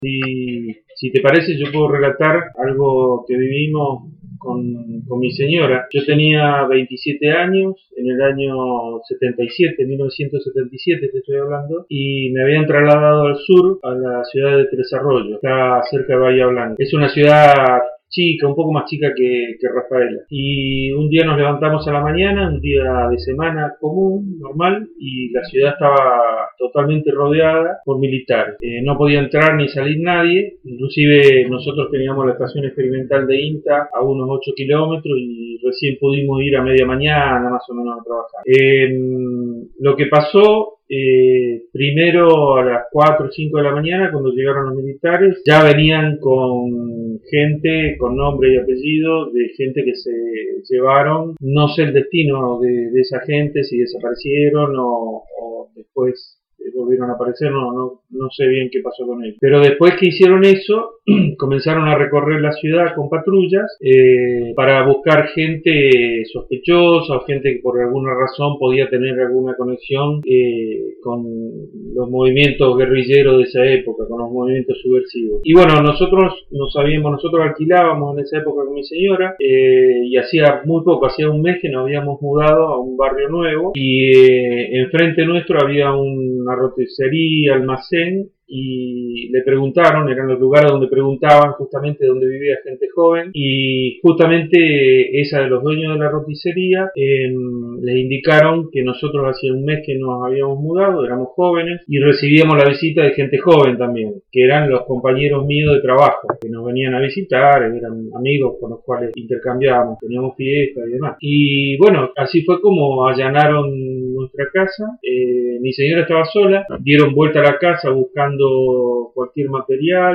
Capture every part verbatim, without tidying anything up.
Si, si te parece, yo puedo relatar algo que vivimos con, con mi señora. Yo tenía veintisiete años, en el año setenta y siete, mil novecientos setenta y siete te estoy hablando, y me habían trasladado al sur, a la ciudad de Tres Arroyos, está cerca de Bahía Blanca. Es una ciudad chica, un poco más chica que, que Rafaela. Y un día nos levantamos a la mañana, un día de semana común, normal, y la ciudad estaba totalmente rodeada por militares. Eh, no podía entrar ni salir nadie, inclusive nosotros teníamos la estación experimental de INTA a unos ocho kilómetros y recién pudimos ir a media mañana más o menos a trabajar. Eh, lo que pasó... Eh, primero a las cuatro o cinco de la mañana, cuando llegaron los militares, ya venían con gente, con nombre y apellido, de gente que se llevaron. No sé el destino de, de esa gente, si desaparecieron o, o después volvieron a aparecer, no, no, no sé bien qué pasó con ellos. Pero después que hicieron eso, comenzaron a recorrer la ciudad con patrullas eh, para buscar gente sospechosa o gente que por alguna razón podía tener alguna conexión eh, con los movimientos guerrilleros de esa época, con los movimientos subversivos. Y bueno, nosotros no sabíamos, nosotros alquilábamos en esa época con mi señora eh, y hacía muy poco, hacía un mes que nos habíamos mudado a un barrio nuevo y eh, enfrente nuestro había una roticería, almacén, y le preguntaron, eran los lugares donde preguntaban justamente donde vivía gente joven, y justamente esa de los dueños de la roticería eh, les indicaron que nosotros hacía un mes que nos habíamos mudado, éramos jóvenes y recibíamos la visita de gente joven también, que eran los compañeros míos de trabajo, que nos venían a visitar, eran amigos con los cuales intercambiábamos, teníamos fiestas y demás. Y bueno, así fue como allanaron nuestra casa. Eh, mi señora estaba sola, dieron vuelta a la casa buscando cualquier material,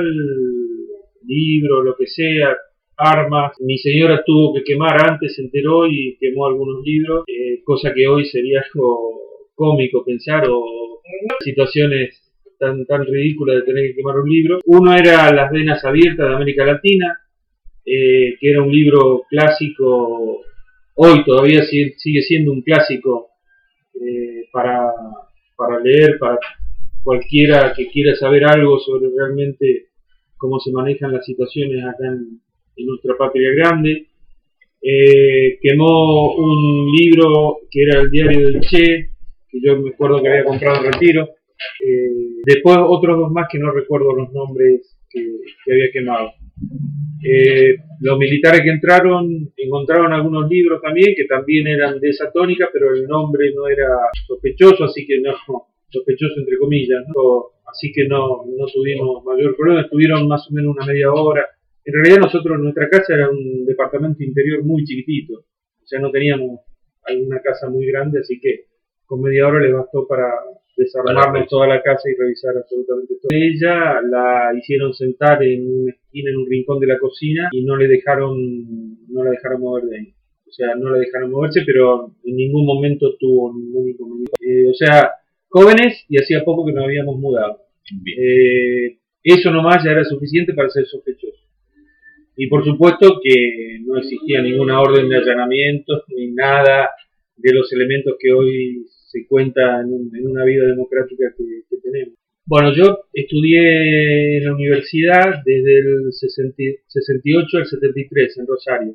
libro, lo que sea, armas. Mi señora tuvo que quemar antes, se enteró y quemó algunos libros, eh, cosa que hoy sería algo cómico pensar, o situaciones tan, tan ridículas de tener que quemar un libro. Uno era Las Venas Abiertas de América Latina, eh, que era un libro clásico, hoy todavía sigue, sigue siendo un clásico eh, para, para leer, para cualquiera que quiera saber algo sobre realmente cómo se manejan las situaciones acá en, en nuestra patria grande. Eh, quemó un libro que era el diario del Che, que yo me acuerdo que había comprado en Retiro. Eh, después otros dos más que no recuerdo los nombres que, que había quemado. Eh, los militares que entraron encontraron algunos libros también que también eran de esa tónica, pero el nombre no era sospechoso, así que no... sospechoso entre comillas, ¿no? Así que no, no tuvimos mayor problema, estuvieron más o menos una media hora. En realidad nosotros, nuestra casa era un departamento interior muy chiquitito, o sea, no teníamos alguna casa muy grande, así que con media hora les bastó para desarmarnos toda la casa y revisar absolutamente todo. Ella la hicieron sentar en una esquina, en un rincón de la cocina, y no le dejaron, no la dejaron mover de ahí. O sea, no la dejaron moverse, pero en ningún momento tuvo ningún inconveniente. Eh, o sea, jóvenes y hacía poco que nos habíamos mudado. Eh, eso nomás ya era suficiente para ser sospechoso. Y por supuesto que no existía ninguna orden de allanamiento ni nada de los elementos que hoy se cuenta en, un, en una vida democrática que, que tenemos. Bueno, yo estudié en la universidad desde el sesenta, sesenta y ocho al setenta y tres en Rosario.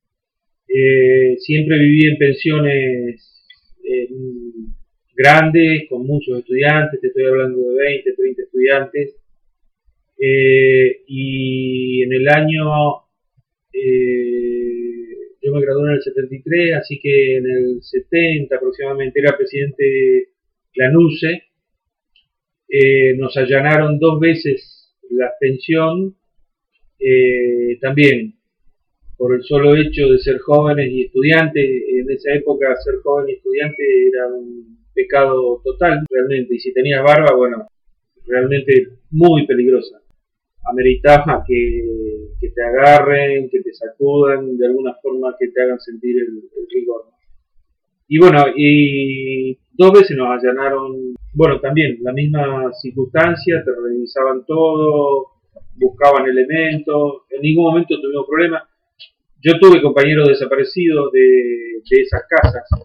Eh, siempre viví en pensiones eh, grandes, con muchos estudiantes, te estoy hablando de veinte, treinta estudiantes, eh, y en el año, eh, yo me gradué en el setenta y tres, así que en el setenta aproximadamente era presidente Lanusse, eh, nos allanaron dos veces la pensión, eh, también por el solo hecho de ser jóvenes y estudiantes. En esa época ser joven y estudiante era un pecado total, realmente, y si tenías barba, bueno, realmente muy peligrosa. Ameritaba que, que te agarren, que te sacudan, de alguna forma que te hagan sentir el, el rigor. Y bueno, y dos veces nos allanaron, bueno, también la misma circunstancia, te revisaban todo, buscaban elementos, en ningún momento tuvimos problemas. Yo tuve compañeros desaparecidos de, de esas casas,